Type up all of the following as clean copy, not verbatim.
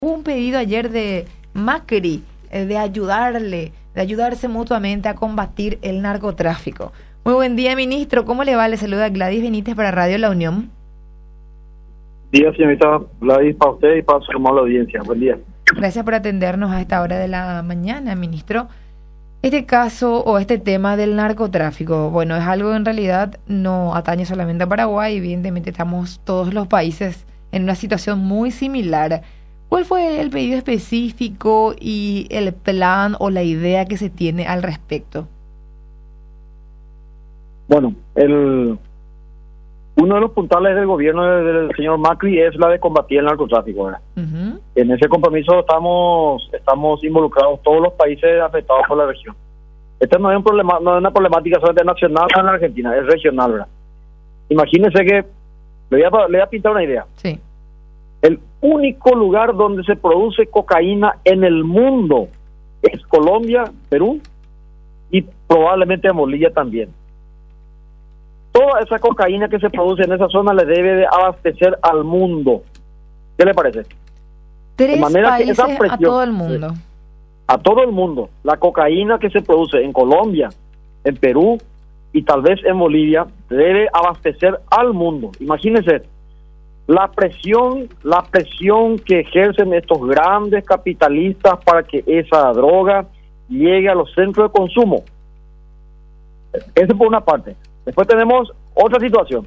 Hubo un pedido ayer de Macri de ayudarse mutuamente a combatir el narcotráfico. Muy buen día, ministro. ¿Cómo le va? Le saluda Gladys Benítez para Radio La Unión. Día, señorita Gladys, para usted y para su hermana audiencia. Buen día. Gracias por atendernos a esta hora de la mañana, ministro. Este caso o este tema del narcotráfico, bueno, es algo que en realidad no atañe solamente a Paraguay. Evidentemente estamos todos los países en una situación muy similar. ¿Cuál fue el pedido específico y el plan o la idea que se tiene al respecto? Bueno, uno de los puntales del gobierno del señor Macri es la de combatir el narcotráfico, ¿verdad? Uh-huh. En ese compromiso estamos involucrados todos los países afectados por la región. Esta no es un problema, no es una problemática solamente nacional en la Argentina, es regional, ¿verdad? Imagínense que le voy a pintar una idea. Sí. El único lugar donde se produce cocaína en el mundo es Colombia, Perú y probablemente en Bolivia también. Toda esa cocaína que se produce en esa zona le debe de abastecer al mundo. ¿Qué le parece? 3 países que esa presión, a todo el mundo. A todo el mundo. La cocaína que se produce en Colombia, en Perú y tal vez en Bolivia debe abastecer al mundo. Imagínense la presión que ejercen estos grandes capitalistas para que esa droga llegue a los centros de consumo. Eso por una parte. Después tenemos otra situación.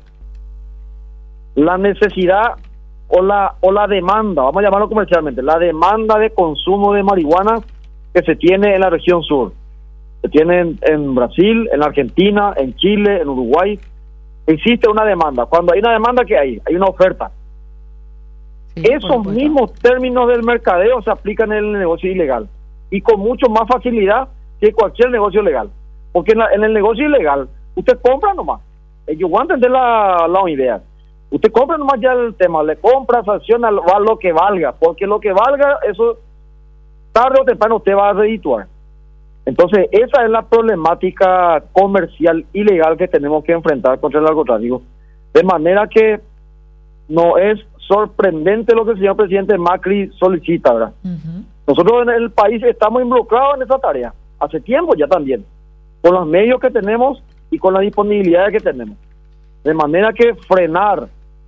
La necesidad o la demanda, vamos a llamarlo comercialmente, la demanda de consumo de marihuana que se tiene en la región sur. Se tiene en Brasil, en Argentina, en Chile, en Uruguay. Existe una demanda. Cuando hay una demanda, ¿qué hay? Hay una oferta. Sí, esos mismos términos del mercadeo se aplican en el negocio ilegal y con mucho más facilidad que cualquier negocio legal. Porque en el negocio ilegal usted compra nomás. Yo voy a entender la idea. Usted compra nomás ya el tema, le compra, sanciona, va lo que valga, porque lo que valga, eso tarde o temprano usted va a redituar. Entonces, esa es la problemática comercial ilegal que tenemos que enfrentar contra el narcotráfico. De manera que no es sorprendente lo que el señor presidente Macri solicita, ¿verdad? Uh-huh. Nosotros en el país estamos involucrados en esa tarea, hace tiempo ya también, con los medios que tenemos y con las disponibilidades que tenemos. De manera que frenar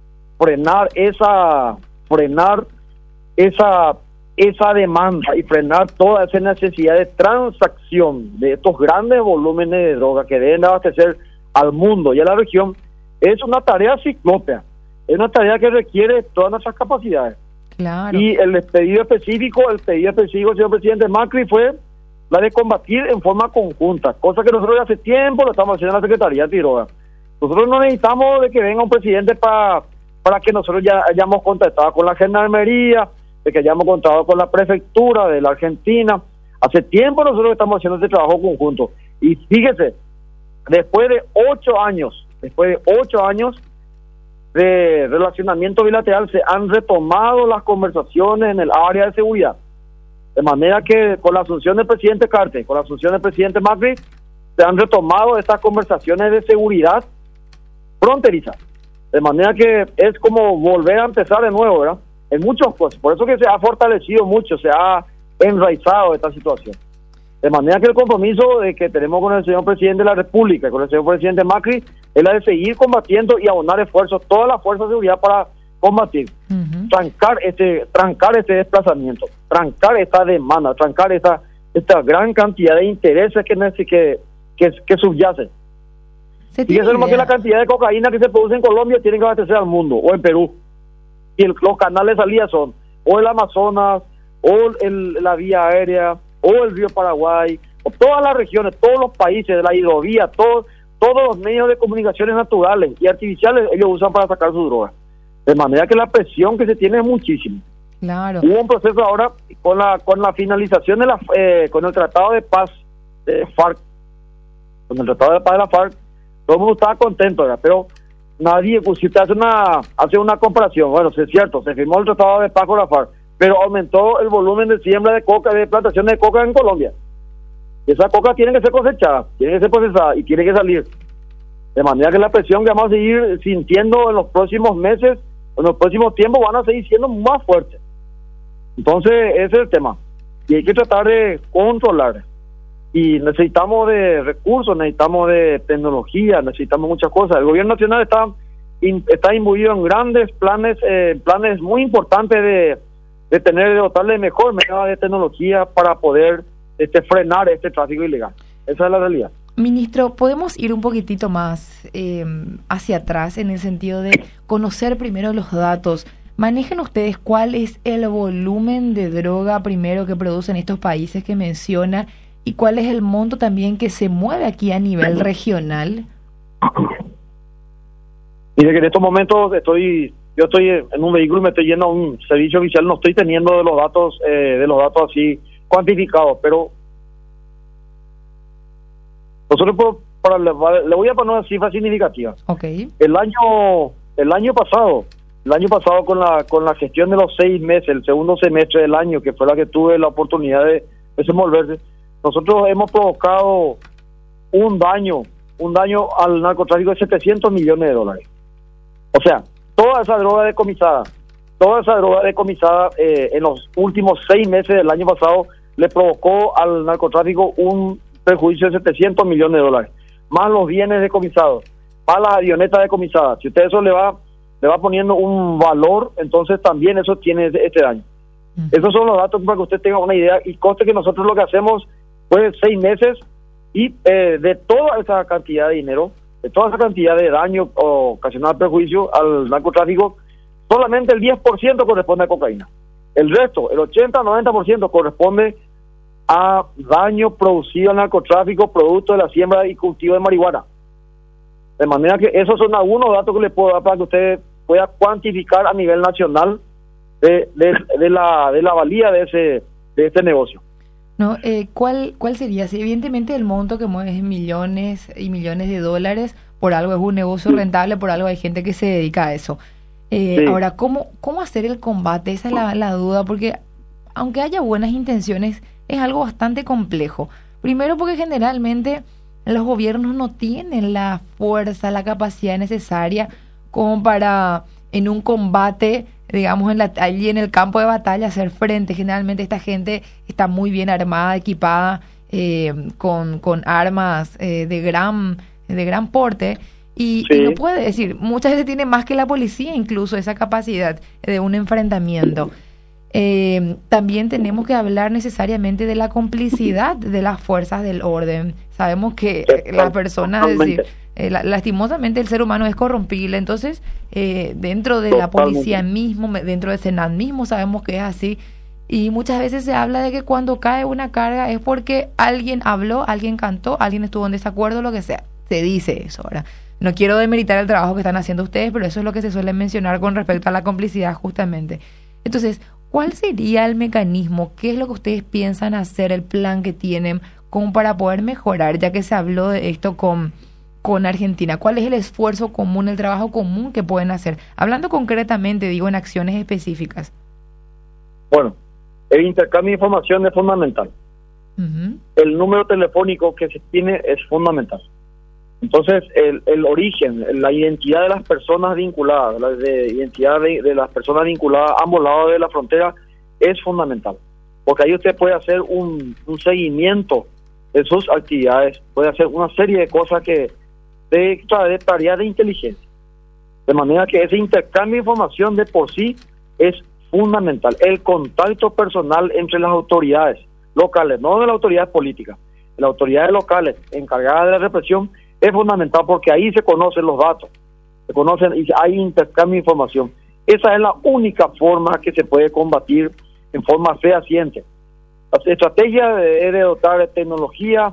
esa demanda y frenar toda esa necesidad de transacción de estos grandes volúmenes de droga que deben abastecer al mundo y a la región es una tarea ciclópea, es una tarea que requiere todas nuestras capacidades. Claro. Y el pedido específico del señor presidente Macri fue la de combatir en forma conjunta, cosa que nosotros hace tiempo lo estamos haciendo en la Secretaría Antidroga. Nosotros no necesitamos de que venga un presidente para que nosotros ya hayamos contactado con la Gendarmería, de que hayamos contactado con la Prefectura de la Argentina. Hace tiempo nosotros estamos haciendo este trabajo conjunto. Y fíjese, después de 8 años de relacionamiento bilateral, se han retomado las conversaciones en el área de seguridad. De manera que con la asunción del presidente Carter, con la asunción del presidente Macri, se han retomado estas conversaciones de seguridad fronteriza. De manera que es como volver a empezar de nuevo, ¿verdad? En muchas cosas. Por eso que se ha fortalecido mucho, se ha enraizado esta situación. De manera que el compromiso que tenemos con el señor presidente de la República, con el señor presidente Macri, es la de seguir combatiendo y abonar esfuerzos, todas las fuerzas de seguridad para combatir, uh-huh, trancar este desplazamiento, trancar esta demanda, trancar esta gran cantidad de intereses que subyacen. Y eso es que la cantidad de cocaína que se produce en Colombia tiene que abastecer al mundo, o en Perú. Y los canales de salida son o el Amazonas, o la vía aérea, o el río Paraguay, o todas las regiones, todos los países de la hidrovía, todos los medios de comunicaciones naturales y artificiales ellos usan para sacar su droga. De manera que la presión que se tiene es muchísima. Claro. Hubo un proceso ahora con la finalización con el Tratado de Paz de FARC, con el Tratado de Paz de la FARC, todo el mundo estaba contento, ¿verdad? Pero nadie, pues, si usted hace una comparación, bueno, es cierto, se firmó el Tratado de Paz con la FARC, pero aumentó el volumen de siembra de coca, de plantaciones de coca en Colombia. Esa coca tiene que ser cosechada, tiene que ser procesada y tiene que salir. De manera que la presión que vamos a seguir sintiendo en los próximos meses, en los próximos tiempos, van a seguir siendo más fuertes. Entonces, ese es el tema. Y hay que tratar de controlar. Y necesitamos de recursos, necesitamos de tecnología, necesitamos muchas cosas. El gobierno nacional está imbuido en grandes planes muy importantes de dotarle de mejor medida de tecnología para poder frenar este tráfico ilegal. Esa es la realidad. Ministro, ¿podemos ir un poquitito más hacia atrás en el sentido de conocer primero los datos? Manejen ustedes cuál es el volumen de droga primero que producen estos países que menciona y cuál es el monto también que se mueve aquí a nivel regional. Mire que en estos momentos yo estoy en un vehículo y me estoy yendo a un servicio oficial, no estoy teniendo de los datos así cuantificados, pero nosotros le voy a poner una cifra significativa. Okay. El año pasado con la gestión de los 6 meses, el segundo semestre del año, que fue la que tuve la oportunidad de desenvolverse, nosotros hemos provocado un daño al narcotráfico de $700 millones. O sea, toda esa droga decomisada en los últimos 6 meses del año pasado le provocó al narcotráfico un perjuicio de $700 millones, más los bienes decomisados, más las avionetas decomisadas. Si usted eso le va poniendo un valor, entonces también eso tiene este daño. Esos son los datos para que usted tenga una idea, y conste que nosotros lo que hacemos fue 6 meses y de toda esa cantidad de dinero, de toda esa cantidad de daño ocasionado perjuicio al narcotráfico, solamente el 10% corresponde a cocaína. El resto, el 80-90% corresponde a daño producido al narcotráfico producto de la siembra y cultivo de marihuana. De manera que esos son algunos datos que le puedo dar para que usted pueda cuantificar a nivel nacional de la valía de este negocio. No, ¿cuál sería? Si evidentemente el monto que mueve es millones y millones de dólares, por algo es un negocio rentable, por algo hay gente que se dedica a eso. Sí. Ahora, ¿cómo hacer el combate? Esa es la duda, porque aunque haya buenas intenciones, es algo bastante complejo. Primero porque generalmente los gobiernos no tienen la fuerza, la capacidad necesaria como para en un combate, digamos, allí en el campo de batalla hacer frente. Generalmente esta gente está muy bien armada, equipada, con armas de gran porte y no puede decir, muchas veces tiene más que la policía incluso esa capacidad de un enfrentamiento. También tenemos que hablar necesariamente de la complicidad de las fuerzas del orden. Sabemos que las personas, lastimosamente el ser humano es corrompible, entonces dentro de la policía mismo, dentro del Senat mismo sabemos que es así, y muchas veces se habla de que cuando cae una carga es porque alguien habló, alguien cantó, alguien estuvo en desacuerdo, lo que sea, se dice eso, ¿verdad? No quiero demeritar el trabajo que están haciendo ustedes, pero eso es lo que se suele mencionar con respecto a la complicidad justamente. Entonces, ¿cuál sería el mecanismo? ¿Qué es lo que ustedes piensan hacer, el plan que tienen como para poder mejorar, ya que se habló de esto con Argentina? ¿Cuál es el esfuerzo común, el trabajo común que pueden hacer? Hablando concretamente, digo, en acciones específicas. Bueno, el intercambio de información es fundamental. Uh-huh. El número telefónico que se tiene es fundamental. Entonces, el origen, la identidad de las personas vinculadas, la identidad de las personas vinculadas a ambos lados de la frontera es fundamental. Porque ahí usted puede hacer un seguimiento de sus actividades, puede hacer una serie de cosas de tareas de inteligencia. De manera que ese intercambio de información de por sí es fundamental. El contacto personal entre las autoridades locales, no de las autoridades políticas, las autoridades locales encargadas de la represión, es fundamental porque ahí se conocen los datos, se conocen y hay intercambio de información. Esa es la única forma que se puede combatir en forma fehaciente. La estrategia es de dotar de tecnología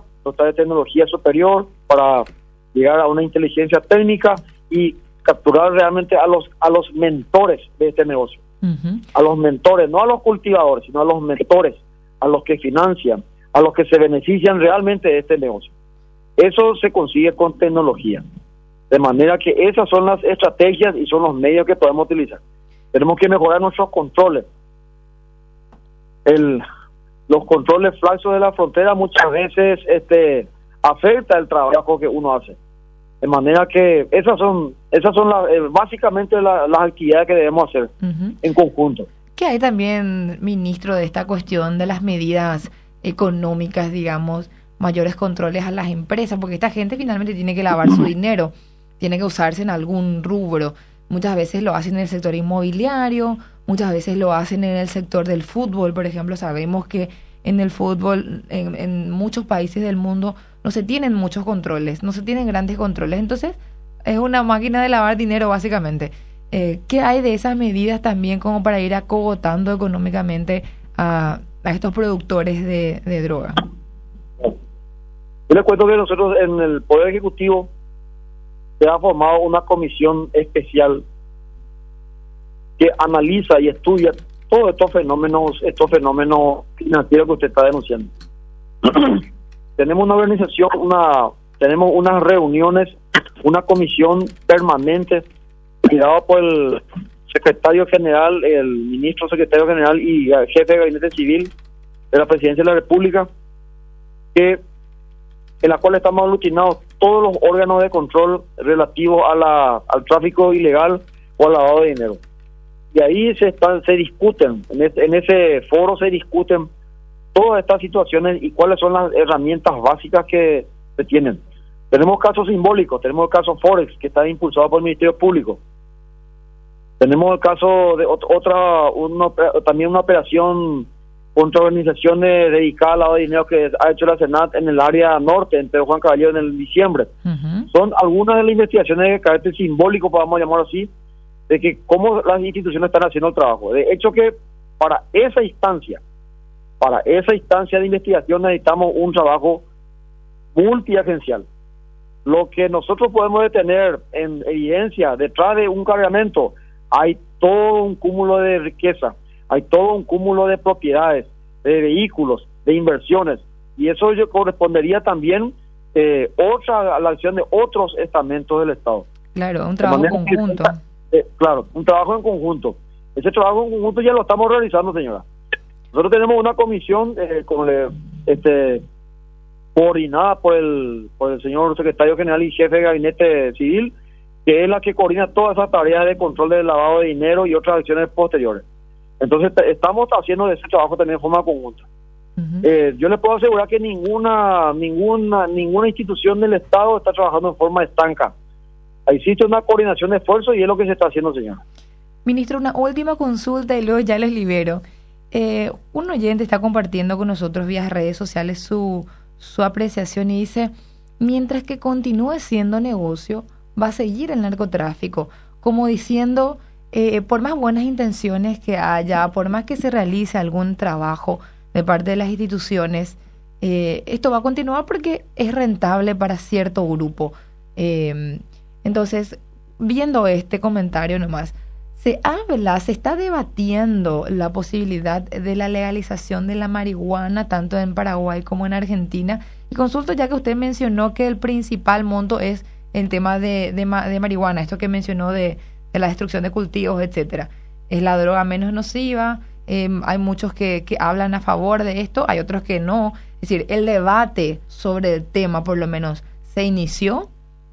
superior para llegar a una inteligencia técnica y capturar realmente a los mentores de este negocio. Uh-huh. A los mentores, no a los cultivadores, sino a los mentores, a los que financian, a los que se benefician realmente de este negocio. Eso se consigue con tecnología. De manera que esas son las estrategias y son los medios que podemos utilizar. Tenemos que mejorar nuestros controles. Los controles flaxos de la frontera muchas veces afecta el trabajo que uno hace. De manera que esas son básicamente las actividades que debemos hacer uh-huh. en conjunto. ¿Qué hay también, ministro, de esta cuestión de las medidas económicas, digamos, mayores controles a las empresas? Porque esta gente finalmente tiene que lavar su dinero, tiene que usarse en algún rubro. Muchas veces lo hacen en el sector inmobiliario, muchas veces lo hacen en el sector del fútbol, por ejemplo. Sabemos que en el fútbol, en muchos países del mundo, no se tienen muchos controles, no se tienen grandes controles. Entonces, es una máquina de lavar dinero, básicamente. ¿Qué hay de esas medidas también como para ir acogotando económicamente a estos productores de droga? Yo les cuento que nosotros en el Poder Ejecutivo se ha formado una comisión especial que analiza y estudia todos estos fenómenos financieros que usted está denunciando. Tenemos una organización, tenemos unas reuniones, una comisión permanente liderada por el secretario general, el ministro secretario general y jefe de gabinete civil de la Presidencia de la República, en la cual estamos aglutinados todos los órganos de control relativos al tráfico ilegal o al lavado de dinero. Y ahí se discuten, en ese foro se discuten todas estas situaciones y cuáles son las herramientas básicas que se tienen. Tenemos casos simbólicos, tenemos el caso Forex, que está impulsado por el Ministerio Público. Tenemos el caso de también una operación contra organizaciones dedicadas al lavado de dinero que ha hecho la Senat en el área norte, en Pedro Juan Caballero, en el diciembre. Uh-huh. Son algunas de las investigaciones de carácter simbólico, podemos llamarlo así, de que cómo las instituciones están haciendo el trabajo. De hecho que para esa instancia de investigación necesitamos un trabajo multiagencial. Lo que nosotros podemos detener en evidencia detrás de un cargamento, hay todo un cúmulo de riqueza, hay todo un cúmulo de propiedades, de vehículos, de inversiones, y eso correspondería también a la acción de otros estamentos del Estado. Claro, un trabajo conjunto. Claro, un trabajo en conjunto. Ese trabajo en conjunto ya lo estamos realizando, señora. Nosotros tenemos una comisión coordinada por el señor secretario general y jefe de gabinete civil, que es la que coordina todas esas tareas de control del lavado de dinero y otras acciones posteriores. Entonces estamos haciendo ese trabajo también de forma conjunta. Uh-huh. Yo les puedo asegurar que ninguna institución del Estado está trabajando en forma estanca. Existe una coordinación de esfuerzos y es lo que se está haciendo, señora. Ministro, una última consulta y luego ya les libero. Un oyente está compartiendo con nosotros vía redes sociales su apreciación y dice: mientras que continúe siendo negocio, va a seguir el narcotráfico, como diciendo, por más buenas intenciones que haya, por más que se realice algún trabajo de parte de las instituciones, esto va a continuar porque es rentable para cierto grupo. Entonces, viendo este comentario nomás, se está debatiendo la posibilidad de la legalización de la marihuana tanto en Paraguay como en Argentina. Y consulto, ya que usted mencionó que el principal monto es el tema de marihuana, esto que mencionó de la destrucción de cultivos, etcétera. Es la droga menos nociva, hay muchos que hablan a favor de esto, hay otros que no. Es decir, el debate sobre el tema, por lo menos, ¿se inició?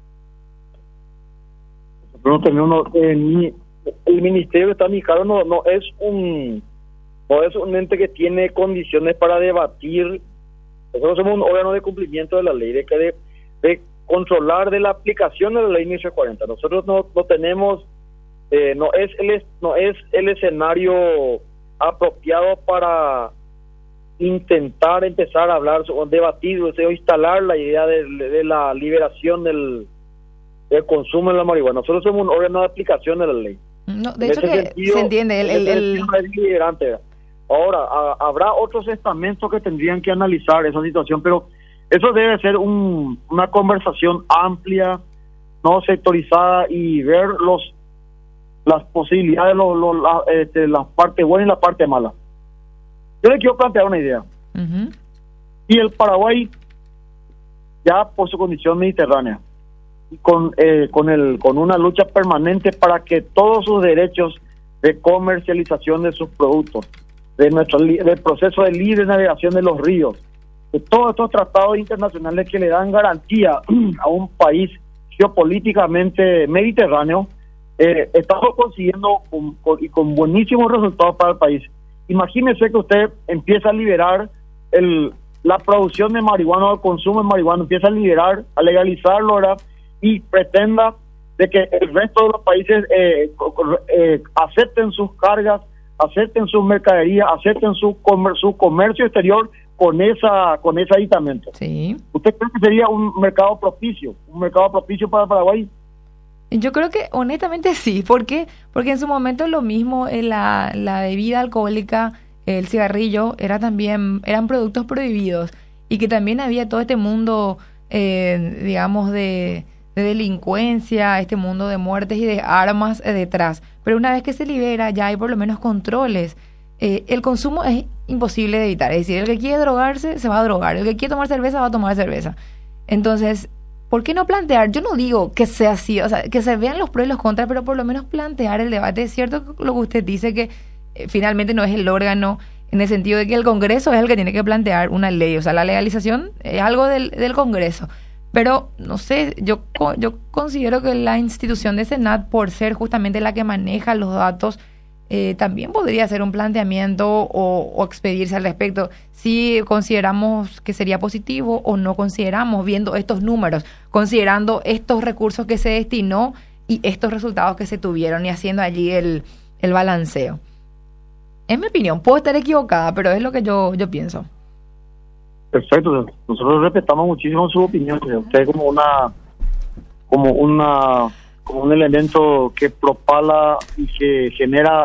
El Ministerio que está en mi cargo no es un ente que tiene condiciones para debatir. Nosotros somos un órgano de cumplimiento de la ley, de controlar de la aplicación de la ley 1840. Nosotros no tenemos, no es el escenario apropiado para intentar empezar a hablar o debatir o instalar la idea de la liberación del consumo de la marihuana. Nosotros somos un órgano de aplicación de la ley. No, de hecho que sentido, se entiende el liderante. Ahora, habrá otros estamentos que tendrían que analizar esa situación, pero eso debe ser una conversación amplia, no sectorizada, y ver las posibilidades, la parte buena y la parte mala. Yo le quiero plantear una idea. Uh-huh. Y el Paraguay, ya por su condición mediterránea, con una lucha permanente para que todos sus derechos de comercialización de sus productos, del proceso de libre navegación de los ríos, de todos estos tratados internacionales que le dan garantía a un país geopolíticamente mediterráneo, estamos consiguiendo con buenísimos resultados para el país. Imagínese que usted empieza a liberar la producción de marihuana o el consumo de marihuana, empieza a liberar, a legalizarlo, ¿verdad? Y pretenda de que el resto de los países acepten sus cargas, acepten sus mercaderías, acepten su comercio exterior con ese aditamento. Sí. ¿Usted cree que sería un mercado propicio para Paraguay? Yo creo que honestamente sí. ¿Por qué? Porque en su momento lo mismo, la bebida alcohólica, el cigarrillo, eran productos prohibidos, y que también había todo este mundo, digamos, de delincuencia, este mundo de muertes y de armas detrás. Pero una vez que se libera, ya hay por lo menos controles. El consumo es imposible de evitar. Es decir, el que quiere drogarse, se va a drogar. El que quiere tomar cerveza, va a tomar cerveza. Entonces, ¿por qué no plantear? Yo no digo que sea así, o sea, que se vean los pros y los contras, pero por lo menos plantear el debate. Es cierto lo que usted dice, que finalmente no es el órgano, en el sentido de que el Congreso es el que tiene que plantear una ley. O sea, la legalización es algo del Congreso. Pero, no sé, yo considero que la institución de Senat, por ser justamente la que maneja los datos, también podría hacer un planteamiento o expedirse al respecto, si consideramos que sería positivo o no consideramos, viendo estos números, considerando estos recursos que se destinó y estos resultados que se tuvieron, y haciendo allí el balanceo. Es mi opinión, puedo estar equivocada, pero es lo que yo pienso. Perfecto, nosotros respetamos muchísimo su opinión. Usted como un elemento que propala y que genera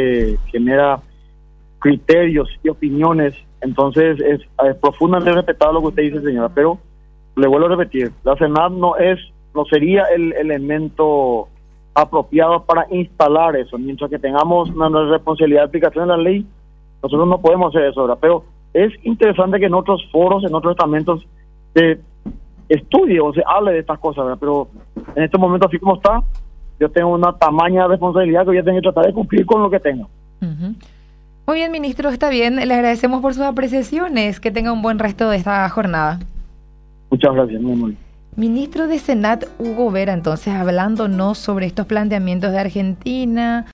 criterios y opiniones. Entonces es profundamente respetado lo que usted dice, señora, pero le vuelvo a repetir, la Senat no sería el elemento apropiado para instalar eso. Mientras que tengamos una responsabilidad de aplicación de la ley, nosotros no podemos hacer eso ahora. Pero es interesante que en otros foros, en otros estamentos, se estudie o se hable de estas cosas, ¿verdad? Pero en este momento, así como está, yo tengo una tamaña responsabilidad que voy a tener que tratar de cumplir con lo que tengo. Uh-huh. Muy bien, ministro, está bien. Le agradecemos por sus apreciaciones. Que tenga un buen resto de esta jornada. Muchas gracias, muy bien. Ministro de Senat, Hugo Vera, entonces, hablándonos sobre estos planteamientos de Argentina.